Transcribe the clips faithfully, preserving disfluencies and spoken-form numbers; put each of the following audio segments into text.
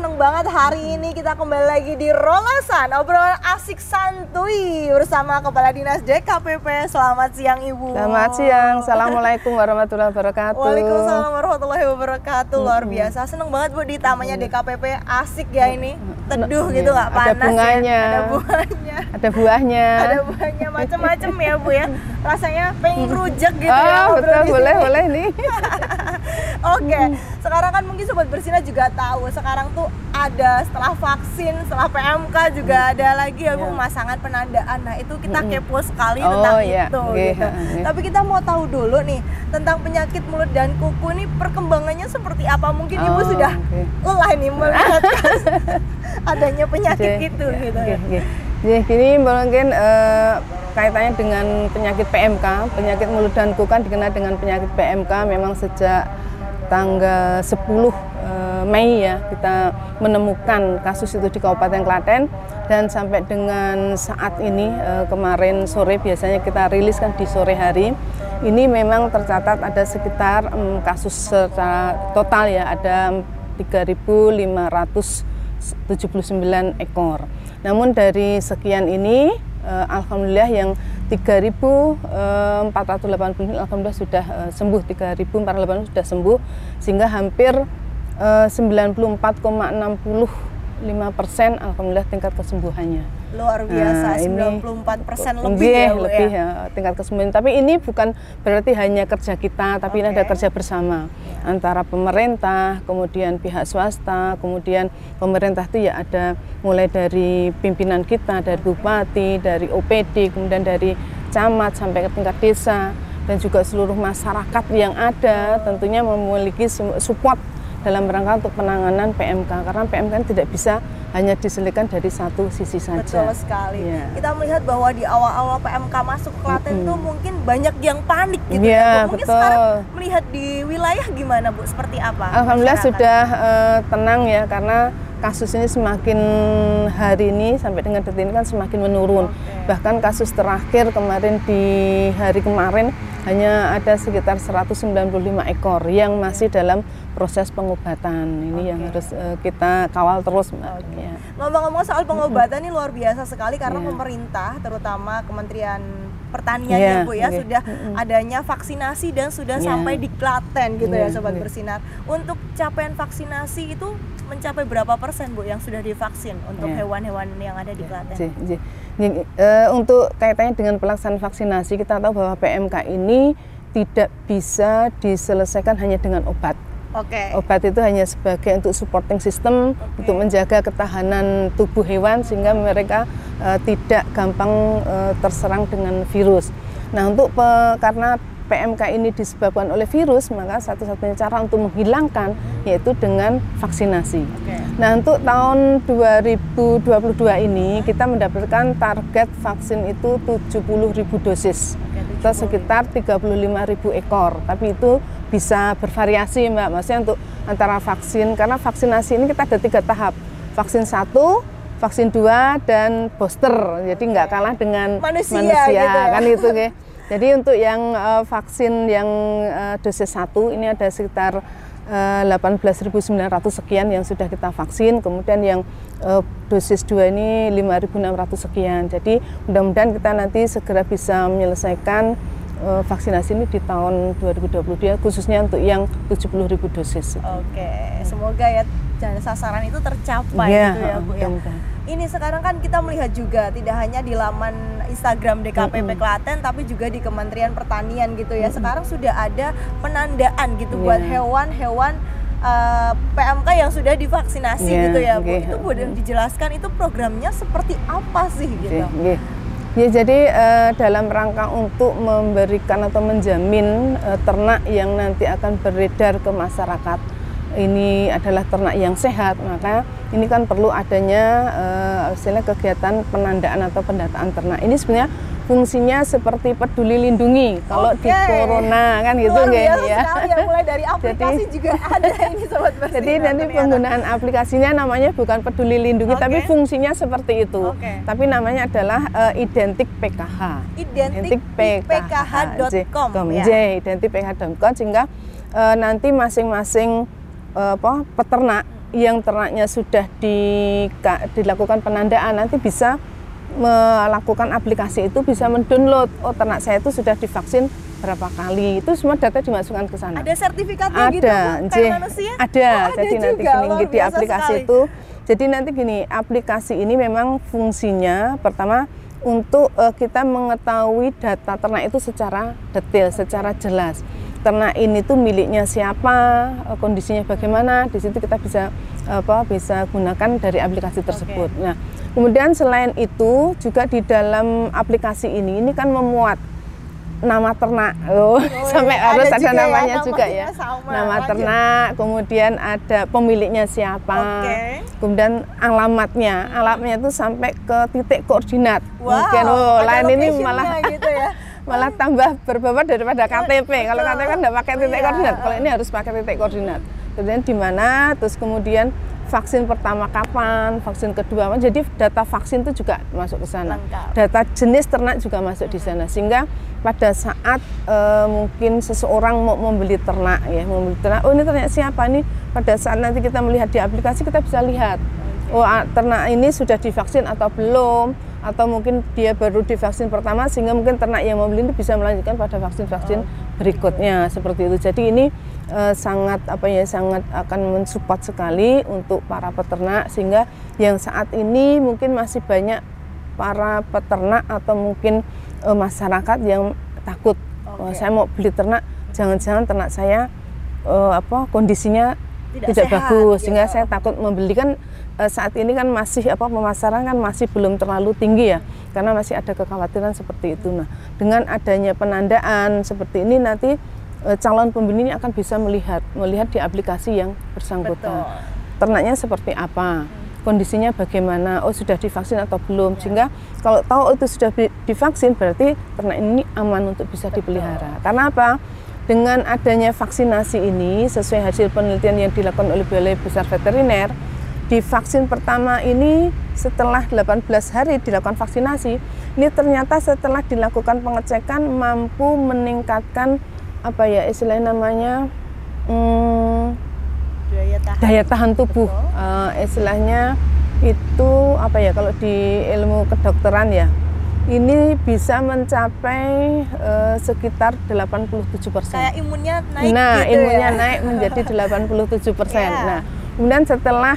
seneng banget hari ini kita kembali lagi di Rolosan, obrolan asik santuy bersama Kepala Dinas D K P P. Selamat siang Ibu. Selamat siang, Assalamualaikum warahmatullahi wabarakatuh. Waalaikumsalam warahmatullahi wabarakatuh. Luar biasa, seneng banget Bu di tamannya D K P P, asik ya ini, teduh gitu nggak panas. Ada bunganya, ya. Ada bunganya, ada buahnya, ada buahnya macam-macam ya Bu ya. Rasanya pengen rujak gitu oh, ya. Betul, boleh, boleh nih. Oke, sekarang kan mungkin Sobat Bersinar juga tahu sekarang tuh ada setelah vaksin, setelah P M K juga ada lagi ya Bu, yeah. pemasangan penandaan. Nah itu kita kepo sekali oh, tentang yeah. itu okay. gitu. Okay. Tapi kita mau tahu dulu nih tentang penyakit mulut dan kuku nih perkembangannya seperti apa? Mungkin oh, Ibu sudah okay. lelah nih melihat adanya penyakit okay. itu yeah. gitu. Okay. Okay. Jadi gini mungkin uh, kaitannya dengan penyakit P M K, penyakit mulut dan kuku kan dikenal dengan penyakit P M K memang sejak tanggal sepuluh Mei ya kita menemukan kasus itu di Kabupaten Klaten, dan sampai dengan saat ini kemarin sore, biasanya kita rilis kan di sore hari, ini memang tercatat ada sekitar um, kasus secara total ya ada tiga ribu lima ratus tujuh puluh sembilan ekor. Namun dari sekian ini uh, alhamdulillah yang tiga ribu empat ratus delapan puluh alhamdulillah sudah uh, sembuh, tiga ribu empat ratus delapan puluh sudah sembuh, sehingga hampir uh, sembilan puluh empat koma enam lima persen alhamdulillah tingkat kesembuhannya. Luar biasa, nah, sembilan puluh empat persen lebih iya, ya Bu lebih ya? ya tingkat kesembuhan. Tapi ini bukan berarti hanya kerja kita, tapi okay. ini ada kerja bersama ya. Antara pemerintah, kemudian pihak swasta, kemudian pemerintah itu ya ada mulai dari pimpinan kita, dari bupati, dari O P D, kemudian dari camat sampai ke tingkat desa, dan juga seluruh masyarakat yang ada tentunya memiliki support dalam rangka untuk penanganan P M K, karena P M K tidak bisa hanya diselesaikan dari satu sisi saja. Betul sekali. Ya. Kita melihat bahwa di awal-awal P M K masuk Klaten mm-hmm. tuh mungkin banyak yang panik gitu ya, ya. Mungkin betul. Sekarang melihat di wilayah gimana Bu? Seperti apa? Alhamdulillah masyarakat? Sudah uh, tenang ya, karena kasus ini semakin hari ini sampai dengan detik ini kan semakin menurun. Okay. Bahkan kasus terakhir kemarin di hari kemarin hanya ada sekitar seratus sembilan puluh lima ekor yang masih dalam proses pengobatan. Ini okay. yang harus uh, kita kawal terus. Okay. Ya. Ngomong-ngomong soal pengobatan ini luar biasa sekali karena yeah. pemerintah, terutama Kementerian Pertanian yeah, ya Bu ya, okay. sudah mm-hmm. adanya vaksinasi dan sudah yeah. sampai di Klaten gitu yeah, ya Sobat okay. Bersinar. Untuk capaian vaksinasi itu mencapai berapa persen Bu yang sudah divaksin untuk hewan-hewan yeah. yang ada di Klaten? Yeah. Yeah. Yeah. Uh, untuk kaitannya dengan pelaksanaan vaksinasi, kita tahu bahwa P M K ini tidak bisa diselesaikan hanya dengan obat. Okay. Obat itu hanya sebagai untuk supporting system, okay. untuk menjaga ketahanan tubuh hewan sehingga mereka uh, tidak gampang uh, terserang dengan virus. Nah, untuk pe, karena P M K ini disebabkan oleh virus, maka satu-satunya cara untuk menghilangkan yaitu dengan vaksinasi. Okay. Nah, untuk tahun dua ribu dua puluh dua ini kita mendapatkan target vaksin itu tujuh puluh ribu dosis, okay, atau sekitar tiga puluh lima ribu ekor. Tapi itu bisa bervariasi Mbak, maksudnya untuk antara vaksin, karena vaksinasi ini kita ada tiga tahap, vaksin satu, vaksin dua, dan booster, jadi nggak kalah dengan manusia, manusia gitu ya? kan itu ya. Jadi untuk yang uh, vaksin yang uh, dosis satu ini ada sekitar uh, delapan belas ribu sembilan ratus sekian yang sudah kita vaksin, kemudian yang uh, dosis dua ini lima ribu enam ratus sekian, jadi mudah-mudahan kita nanti segera bisa menyelesaikan vaksinasi ini di tahun dua ribu dua puluh dua, khususnya untuk yang tujuh puluh ribu dosis. Oke, semoga ya sasaran itu tercapai ya, gitu ya Bu ya. Ini sekarang kan kita melihat juga tidak hanya di laman Instagram D K P P mm-hmm. Klaten, tapi juga di Kementerian Pertanian gitu ya. Mm-hmm. Sekarang sudah ada penandaan gitu yeah. buat hewan-hewan uh, P M K yang sudah divaksinasi yeah, gitu ya Bu. Okay. Itu boleh dijelaskan itu programnya seperti apa sih gitu? Okay, okay. Ya, jadi uh, dalam rangka untuk memberikan atau menjamin uh, ternak yang nanti akan beredar ke masyarakat ini adalah ternak yang sehat, maka ini kan perlu adanya uh, istilahnya kegiatan penandaan atau pendataan ternak. Ini sebenarnya fungsinya seperti peduli lindungi kalau okay. di corona kan gitu Luar biasa ya. sekali ya, mulai dari aplikasi jadi, juga ada ini Sobat Bersinar. Jadi nanti penggunaan aplikasinya namanya bukan peduli lindungi, okay. tapi fungsinya seperti itu. Okay. Tapi namanya adalah uh, identik P K H. Identik P K H dot com ya. J, identik P K H dot com, sehingga uh, nanti masing-masing uh, apa peternak yang ternaknya sudah di, dilakukan penandaan nanti bisa melakukan aplikasi itu, bisa mendownload, oh ternak saya itu sudah divaksin berapa kali, itu semua data dimasukkan ke sana. Ada sertifikatnya ada, gitu kayak manusia? Ada, oh, jadi ada nanti juga, gini, di aplikasi sekali. itu, jadi nanti gini, aplikasi ini memang fungsinya pertama untuk uh, kita mengetahui data ternak itu secara detail, secara jelas. Ternak ini tuh miliknya siapa, uh, kondisinya bagaimana, di situ kita bisa apa bisa gunakan dari aplikasi tersebut. Okay. Nah, kemudian selain itu juga di dalam aplikasi ini ini kan memuat nama ternak, oh, oh sampai ya, harus ada, ada namanya ya, juga ya, sama, nama lanjut. Ternak, kemudian ada pemiliknya siapa, okay. kemudian alamatnya, alamatnya itu sampai ke titik koordinat. Wow, mungkin oh lain ini malah gitu ya. malah tambah berbobot daripada K T P. Kalau K T P kan nggak pakai titik oh, koordinat, kalau ini harus pakai titik koordinat. Kemudian di mana, terus kemudian vaksin pertama kapan, vaksin kedua, jadi data vaksin itu juga masuk ke sana. Lengkap. Data jenis ternak juga masuk di sana, sehingga pada saat e, mungkin seseorang mau membeli ternak ya, membeli ternak, oh ini ternak siapa nih? Pada saat nanti kita melihat di aplikasi kita bisa lihat, oh ternak ini sudah divaksin atau belum, atau mungkin dia baru divaksin pertama, sehingga mungkin ternak yang mau beli ini bisa melanjutkan pada vaksin-vaksin berikutnya seperti itu. Jadi ini e, sangat apa ya sangat akan mensupport sekali untuk para peternak, sehingga yang saat ini mungkin masih banyak para peternak atau mungkin e, masyarakat yang takut, okay. oh, saya mau beli ternak, jangan-jangan ternak saya e, apa kondisinya tidak, tidak sehat, bagus, ya. Sehingga saya takut membeli. Kan e, saat ini kan masih apa pemasaran kan masih belum terlalu tinggi ya, karena masih ada kekhawatiran seperti itu. Nah, dengan adanya penandaan seperti ini nanti e, calon pembeli ini akan bisa melihat melihat di aplikasi yang bersangkutan. Betul. Ternaknya seperti apa, kondisinya bagaimana, oh sudah divaksin atau belum, sehingga kalau tahu itu sudah divaksin berarti ternak ini aman untuk bisa dipelihara. Karena apa? Dengan adanya vaksinasi ini sesuai hasil penelitian yang dilakukan oleh Balai Besar Veteriner, di vaksin pertama ini setelah delapan belas hari dilakukan vaksinasi, ini ternyata setelah dilakukan pengecekan mampu meningkatkan apa ya istilahnya namanya hmm, daya tahan, daya tahan tubuh, uh, istilahnya itu apa ya kalau di ilmu kedokteran ya, ini bisa mencapai uh, sekitar delapan puluh tujuh persen. Kayak imunnya naik nah, gitu imunnya ya? naik menjadi delapan puluh tujuh persen. Yeah. Nah, kemudian setelah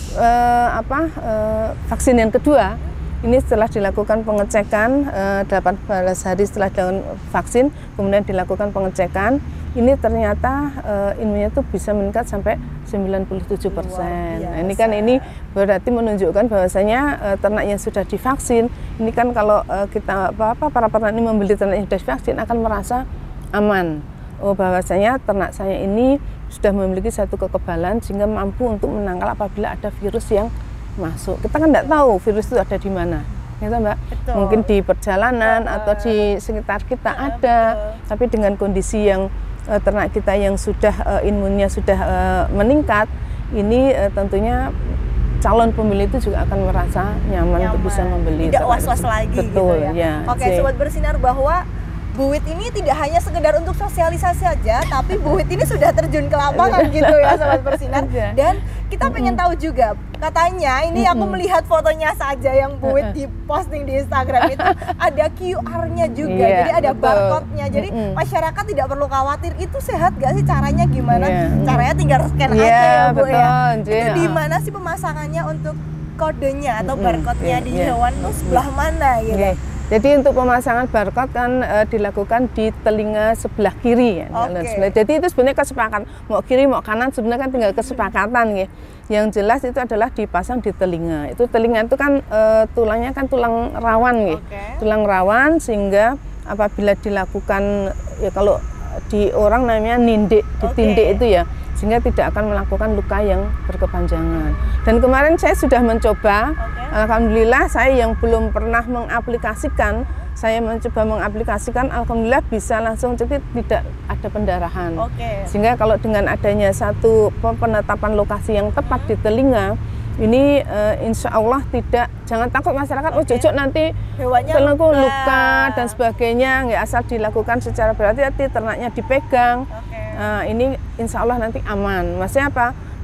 uh, apa uh, vaksin yang kedua, ini setelah dilakukan pengecekan uh, delapan belas hari setelah dilakukan vaksin, kemudian dilakukan pengecekan, ini ternyata uh, imunnya itu bisa meningkat sampai sembilan puluh tujuh persen. Nah, ini kan ini berarti menunjukkan bahwasanya uh, ternak yang sudah divaksin, ini kan kalau uh, kita apa-apa para peternak ini membeli ternak yang sudah divaksin akan merasa aman. Oh, bahwasanya ternak saya ini sudah memiliki satu kekebalan sehingga mampu untuk menangkal apabila ada virus yang masuk. Kita kan tidak tahu virus itu ada di mana, gitu Mbak. Betul. Mungkin di perjalanan uh, atau di sekitar kita uh, ada, betul. Tapi dengan kondisi yang uh, ternak kita yang sudah uh, imunnya sudah uh, meningkat, ini uh, tentunya calon pembeli itu juga akan merasa nyaman, nyaman. untuk bisa membeli. Tidak was-was lagi. Betul, gitu ya. ya. Oke, Sobat Bersinar, bahwa Buwit ini tidak hanya sekedar untuk sosialisasi saja, tapi Buwit ini sudah terjun ke lapangan gitu ya Sobat Bersinar. Dan kita pengen tahu juga, katanya ini aku melihat fotonya saja yang Buwit di posting di Instagram itu ada Q R-nya juga, yeah, jadi ada barcode-nya. Jadi masyarakat tidak perlu khawatir, itu sehat gak sih, caranya gimana? Yeah. Caranya tinggal scan yeah, aja ya Bu betul, ya. Itu di mana sih pemasangannya untuk kodenya atau barcode-nya yeah, di yeah. hewan tuh sebelah mana gitu? Yeah. Jadi untuk pemasangan barcode kan e, dilakukan di telinga sebelah kiri ya. Okay. Jadi itu sebenarnya kesepakatan, mau kiri mau kanan sebenarnya kan tinggal kesepakatan ya. Yang jelas itu adalah dipasang di telinga. Itu telinga itu kan e, tulangnya kan tulang rawan ya. Okay. Tulang rawan sehingga apabila dilakukan ya kalau di orang namanya nindik, ditindik okay. itu ya, sehingga tidak akan melakukan luka yang berkepanjangan. Dan kemarin saya sudah mencoba, okay. alhamdulillah saya yang belum pernah mengaplikasikan, saya mencoba mengaplikasikan, alhamdulillah bisa langsung, jadi tidak ada pendarahan. Okay. Sehingga kalau dengan adanya satu penetapan lokasi yang tepat hmm. di telinga, ini uh, insya Allah tidak, jangan takut masyarakat, okay. oh cocok nanti terlalu luka. luka dan sebagainya, nggak asal dilakukan secara berhati-hati, ternaknya dipegang. Okay. Nah, ini insya Allah nanti aman. Maksudnya apa?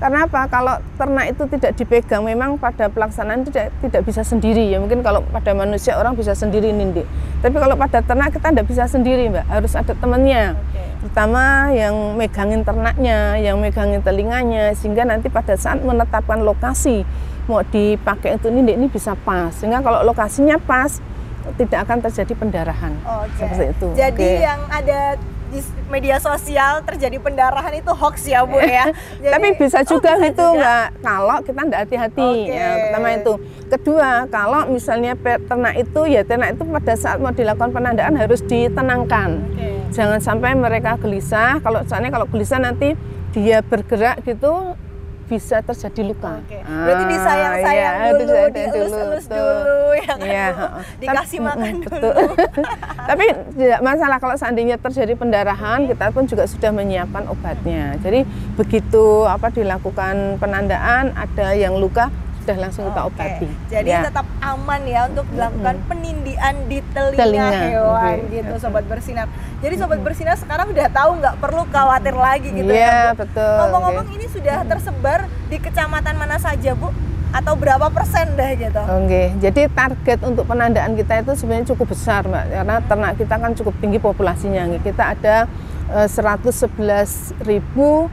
Karena apa? Kalau ternak itu tidak dipegang, memang pada pelaksanaan tidak tidak bisa sendiri ya. Mungkin kalau pada manusia orang bisa sendiri nindik. Tapi kalau pada ternak kita tidak bisa sendiri, Mbak. Harus ada temannya. Okay. Terutama yang megangin ternaknya, yang megangin telinganya, sehingga nanti pada saat menetapkan lokasi mau dipakai untuk nindik ini bisa pas. Sehingga kalau lokasinya pas, tidak akan terjadi pendarahan. Okay. Seperti itu. Jadi okay. yang ada di media sosial terjadi pendarahan itu hoax ya Bu ya. Jadi, tapi bisa juga oh, bisa gitu juga. Mbak, kalau kita tidak hati-hati. Okay. Ya, pertama itu. Kedua, kalau misalnya ternak itu ya ternak itu pada saat mau dilakukan penandaan harus ditenangkan. Okay. Jangan sampai mereka gelisah. Kalau soalnya kalau gelisah nanti dia bergerak gitu bisa terjadi luka. Oke. Berarti disayang-sayang ah, dulu, ya, dielus-elus dulu, ya kan? Ya, dikasih tapi, makan mm, dulu. Tapi tidak masalah kalau seandainya terjadi pendarahan, kita pun juga sudah menyiapkan obatnya. Jadi begitu apa dilakukan penandaan, ada yang luka, sudah langsung kita obati. Okay. Jadi ya. tetap aman ya untuk dilakukan mm-hmm. penindian di telinga, telinga hewan okay. gitu Sobat Bersinar. Jadi Sobat mm-hmm. Bersinar sekarang udah tahu nggak perlu khawatir lagi gitu yeah, ya Bu. Betul. Ngomong-ngomong okay. ini sudah tersebar di kecamatan mana saja Bu? Atau berapa persen deh gitu? Oke, okay. Jadi target untuk penandaan kita itu sebenarnya cukup besar Mbak. Karena ternak kita kan cukup tinggi populasinya. Kita ada uh, seratus sebelas ribu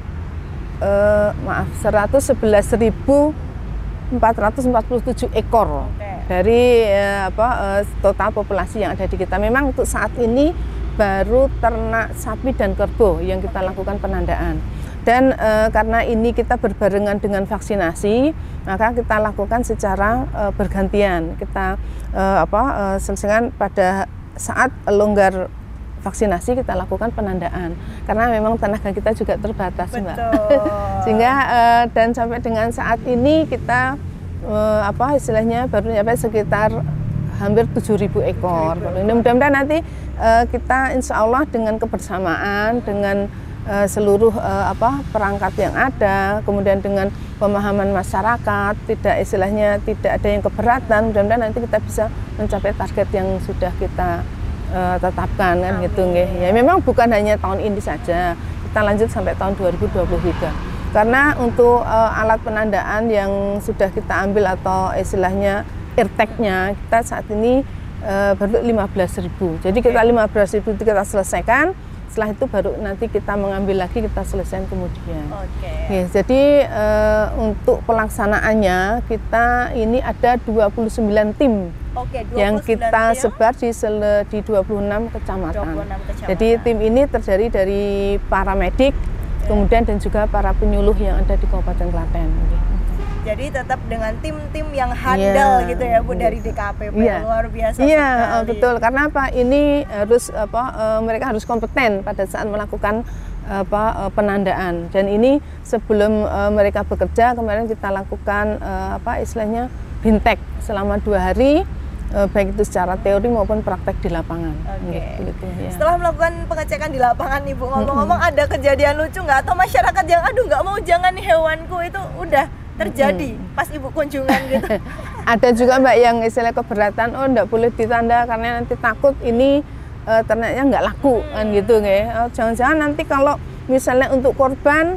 uh, maaf seratus sebelas ribu empat ratus empat puluh tujuh ekor okay. dari eh, apa eh, total populasi yang ada di kita. Memang untuk saat ini baru ternak sapi dan kerbau yang kita lakukan penandaan. Dan eh, karena ini kita berbarengan dengan vaksinasi, maka kita lakukan secara eh, bergantian. Kita eh, apa eh, selesaikan pada saat longgar vaksinasi kita lakukan penandaan karena memang tenaga kita juga terbatas. Betul. Mbak. Sehingga uh, dan sampai dengan saat ini kita uh, apa istilahnya baru nyampe sekitar hampir tujuh ribu ekor. Mudah-mudahan nanti uh, kita insya Allah dengan kebersamaan dengan uh, seluruh uh, apa perangkat yang ada, kemudian dengan pemahaman masyarakat, tidak istilahnya tidak ada yang keberatan, mudah-mudahan nanti kita bisa mencapai target yang sudah kita Uh, tetapkan kan gitu nggih. Ya memang bukan hanya tahun ini saja, kita lanjut sampai tahun dua ribu dua puluh tiga. Karena untuk uh, alat penandaan yang sudah kita ambil atau istilahnya eartag-nya kita saat ini uh, baru lima belas ribu. Jadi kita lima belas ribu itu kita selesaikan, setelah itu baru nanti kita mengambil lagi kita selesaikan kemudian. Oke. Ya, jadi uh, untuk pelaksanaannya kita ini ada dua puluh sembilan tim. Oke, yang kita tim. sebar di sele, di dua puluh enam kecamatan. dua puluh enam kecamatan. Jadi tim ini terdiri dari para medik, okay. kemudian dan juga para penyuluh yang ada di Kabupaten Klaten. Jadi tetap dengan tim-tim yang handal yeah. gitu ya Bu dari D K P P yeah. luar biasa. Iya yeah, betul. Karena apa? Ini harus apa? Uh, mereka harus kompeten pada saat melakukan apa uh, penandaan. Dan ini sebelum uh, mereka bekerja kemarin kita lakukan uh, apa istilahnya bintek selama dua hari. Baik itu secara teori maupun praktek di lapangan. Okay. Gitu, ya. Setelah melakukan pengecekan di lapangan nih Bu, ngomong-ngomong mm-hmm. ada kejadian lucu nggak atau masyarakat yang aduh nggak mau jangan nih hewanku itu udah terjadi mm-hmm. pas Ibu kunjungan gitu? Ada juga Mbak yang istilah keberatan, oh nggak boleh ditanda karena nanti takut ini uh, ternaknya nggak laku hmm. kan gitu nggak? Oh, jangan-jangan nanti kalau misalnya untuk korban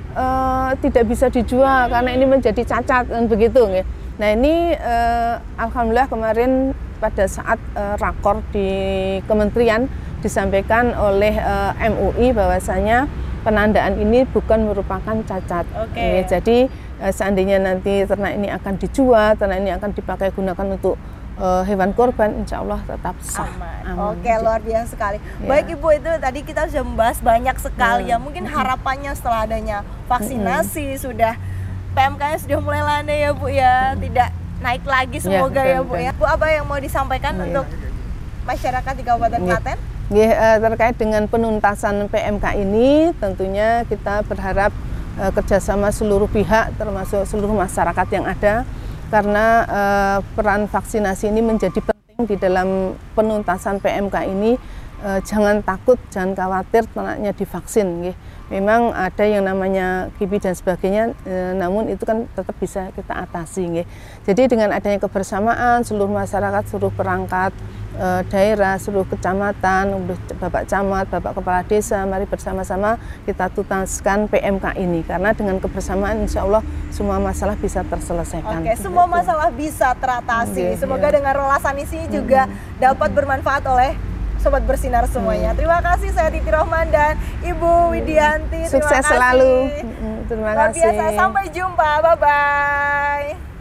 uh, tidak bisa dijual karena ini menjadi cacat kan begitu nggak? Nah ini eh, alhamdulillah kemarin pada saat eh, rakor di kementerian disampaikan oleh eh, M U I bahwasanya penandaan ini bukan merupakan cacat. Okay. Eh, jadi eh, seandainya nanti ternak ini akan dijual, ternak ini akan dipakai gunakan untuk eh, hewan korban, insya Allah tetap sah. Aman. Aman. Oke, luar biasa sekali. Ya. Baik Ibu, itu tadi kita sudah membahas banyak sekali ya. ya. Mungkin harapannya setelah adanya vaksinasi hmm. sudah P M K-nya sudah mulai landai ya Bu ya, tidak naik lagi semoga ya, ya Bu ya. Bu, apa yang mau disampaikan ya. untuk masyarakat di Kabupaten ya. Klaten? Ya, terkait dengan penuntasan P M K ini tentunya kita berharap uh, kerjasama seluruh pihak termasuk seluruh masyarakat yang ada karena uh, peran vaksinasi ini menjadi penting di dalam penuntasan P M K ini. Uh, jangan takut, jangan khawatir ternaknya divaksin. Gitu. memang ada yang namanya kipi dan sebagainya, e, namun itu kan tetap bisa kita atasi. Nge. Jadi dengan adanya kebersamaan seluruh masyarakat, seluruh perangkat e, daerah, seluruh kecamatan, Bapak Camat, Bapak Kepala Desa, mari bersama-sama kita tuntaskan P M K ini. Karena dengan kebersamaan insya Allah semua masalah bisa terselesaikan. Oke, semua masalah bisa teratasi. Okay, Semoga ya. dengan relasan ini juga hmm. dapat bermanfaat oleh Sobat Bersinar semuanya. Hmm. Terima kasih, saya Titi Rohman dan Ibu Widianti. Sukses selalu. Terima kasih. Luar biasa, sampai jumpa. Bye-bye.